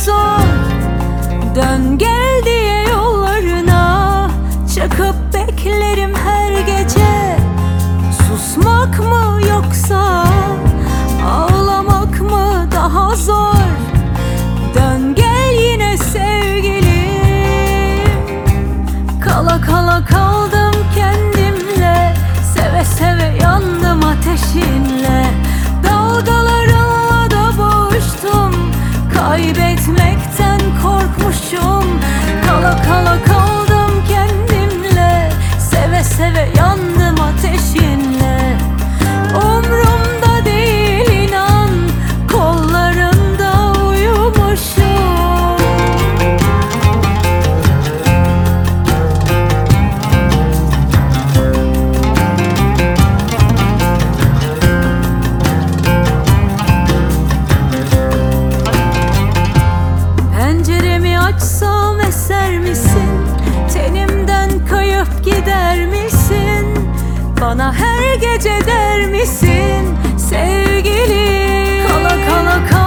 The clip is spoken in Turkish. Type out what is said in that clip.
zor. Dön gel diye yollarına çıkıp beklerim her gece. Susmak mı yoksa ağlamak mı daha zor? Dön gel yine sevgilim. Kala kala kaldım kendimle, seve seve yandım ateşinle. Dalgalarınla da boğuştum, kaybetmekten korkmuşum. Kala kala kaldım kendimle, seve seve yandım ateşinle. Umrumda değil inan, kollarında uyumuşum. Penceremi açsam eser misin? Tenimden kayıp gider misin? Bana her gece der misin sevgilim? Kala kala kala